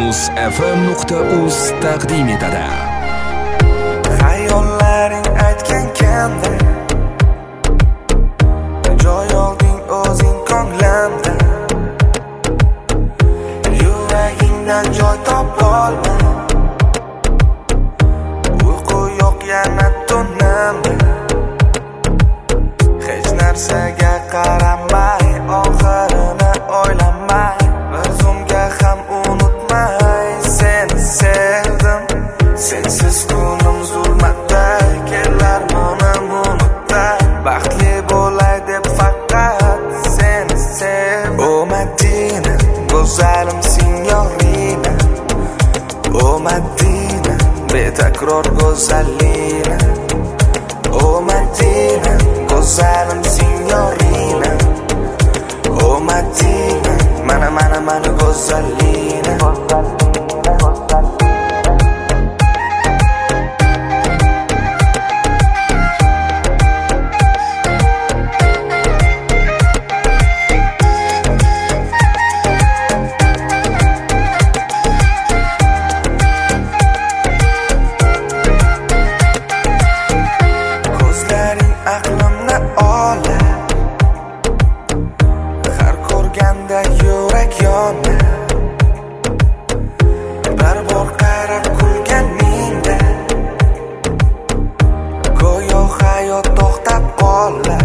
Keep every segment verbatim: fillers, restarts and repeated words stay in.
muz f m nuqta uz taqdim etadi. Xayollaring aytgan kanda joy olding o'zing ko'nglimda, yuragingdan joy topolma, uyqu yo'q yana tunimda, hech narsaga qaramay, oxirini o'ylamay, bir zumga ham unutmay seni sevdim. Sensiz kunim zulmatda, kelar monim unutda, baxtli bo'lay deb faqat seni sev. O Madina, go'zalim signorina, o Madina, betakror go'zalina, o Madina, go'zalim signorina, o Madina, mana mana mana go'zalina. Aqlimni olar, har ko'rganda yurak yonar, bir bor qarab kulganingda go'yo hayot to'xtab qolar,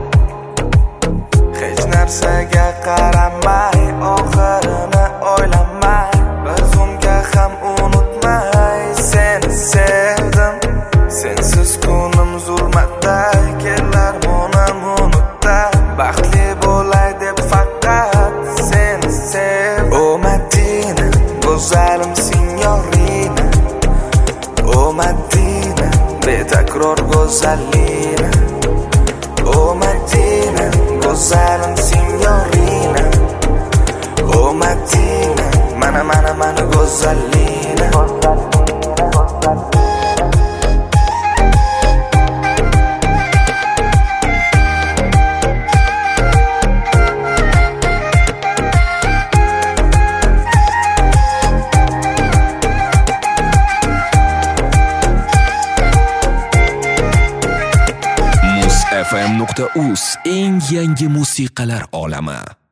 hech narsaga qaramay, oxirini o'ylamay, bir zumga ham unutmay seni sevdim. Sensiz kunim zulmatda, kelar monim unutda, baxtli bo'lay deb faqat seni sev. O Madina, go'zalim signorina, o Madina, betakror go'zalina, o Madina, go'zalim signorina, o Madina, mana mana mana go'zalina. muz f m nuqta uz eng yangi musiqalar olami.